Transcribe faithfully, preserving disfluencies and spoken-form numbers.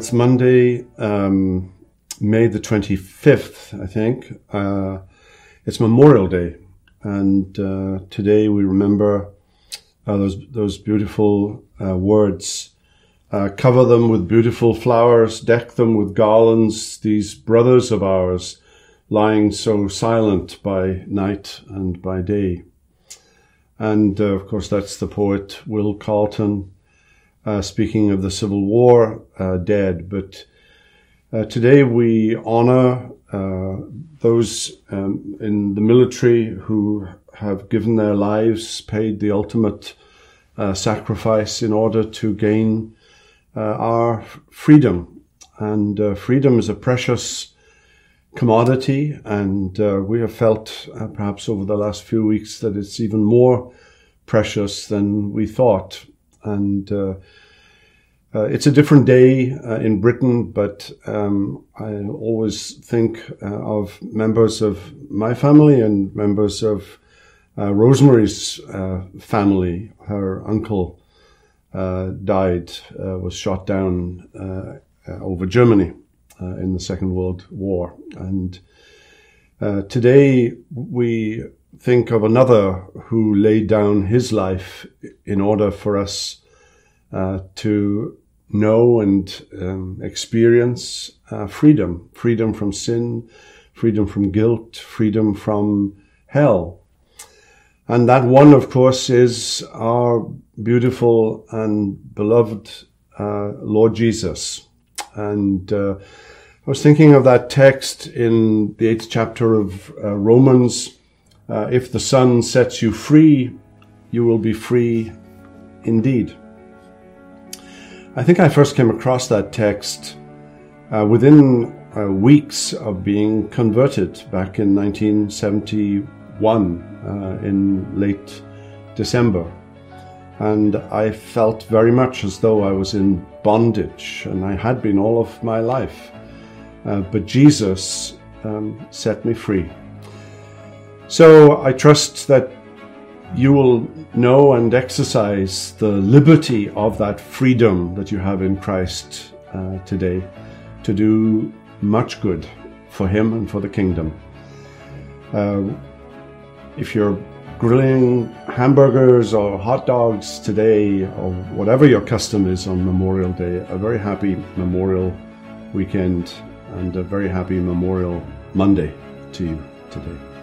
It's Monday, um, May the twenty-fifth, I think. Uh, it's Memorial Day, and uh, today we remember uh, those those beautiful uh, words. Uh, cover them with beautiful flowers, deck them with garlands, these brothers of ours, lying so silent by night and by day. And, uh, of course, that's the poet Will Carleton, uh, speaking of the Civil War uh, dead. But uh, today we honor uh, those um, in the military who have given their lives, paid the ultimate uh, sacrifice in order to gain uh, our freedom. And uh, freedom is a precious commodity, and uh, we have felt uh, perhaps over the last few weeks that it's even more precious than we thought. And uh, uh, it's a different day uh, in Britain, but um, I always think uh, of members of my family and members of uh, Rosemary's uh, family. Her uncle uh, died, uh, was shot down uh, uh, over Germany Uh, in the Second World War. And uh, today we think of another who laid down his life in order for us uh, to know and um, experience uh, freedom, freedom from sin, freedom from guilt, freedom from hell. And that one, of course, is our beautiful and beloved uh, Lord Jesus. And uh, I was thinking of that text in the eighth chapter of uh, Romans. Uh, if the Son sets you free, you will be free indeed. I think I first came across that text uh, within uh, weeks of being converted back in nineteen seventy-one, uh, in late December. And I felt very much as though I was in bondage, and I had been all of my life. Uh, but Jesus um, set me free. So I trust that you will know and exercise the liberty of that freedom that you have in Christ uh, today to do much good for Him and for the kingdom. Uh, if you're grilling hamburgers or hot dogs today, or whatever your custom is on Memorial Day, a very happy Memorial weekend and a very happy Memorial Monday to you today.